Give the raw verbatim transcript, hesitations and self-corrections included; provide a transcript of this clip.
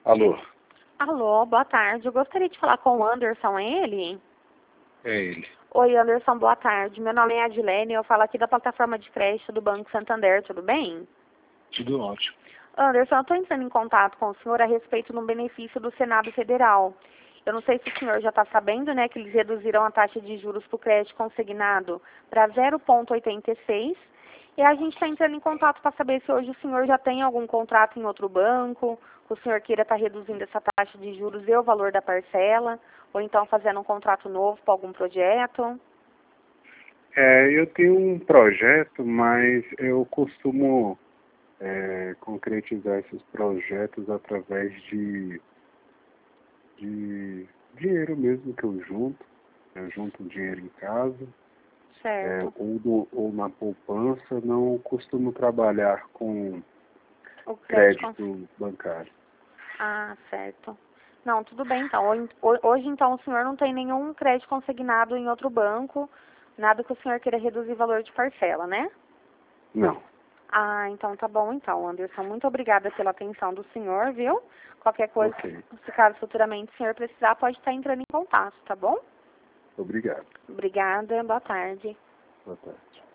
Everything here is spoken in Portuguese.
Alô? Alô, boa tarde. Eu gostaria de falar com o Anderson, é ele? É ele. Oi, Anderson, boa tarde. Meu nome é Adilene, eu falo aqui da plataforma de crédito do Banco Santander, tudo bem? Tudo ótimo. Anderson, eu estou entrando em contato com o senhor a respeito de um benefício do Senado Federal. Eu não sei se o senhor já está sabendo, né, que eles reduziram a taxa de juros para o crédito consignado para zero vírgula oitenta e seis. E a gente está entrando em contato para saber se hoje o senhor já tem algum contrato em outro banco, que o senhor queira estar reduzindo essa taxa de juros e o valor da parcela, ou então fazendo um contrato novo para algum projeto. É, eu tenho um projeto, mas eu costumo é, concretizar esses projetos através de, de dinheiro mesmo que eu junto. Eu junto dinheiro em casa, é, Certo. ou, do, ou na poupança. Não costumo trabalhar com O crédito. crédito bancário. Ah, certo. Não, tudo bem então. Ho- Hoje, então, o senhor não tem nenhum crédito consignado em outro banco, nada que o senhor queira reduzir o valor de parcela, né? Não. Ah, então tá bom então, Anderson. Muito obrigada pela atenção do senhor, viu? Qualquer coisa, Ok. se caso futuramente o senhor precisar, pode estar entrando em contato, tá bom? Obrigado. Obrigada, boa tarde. Boa tarde.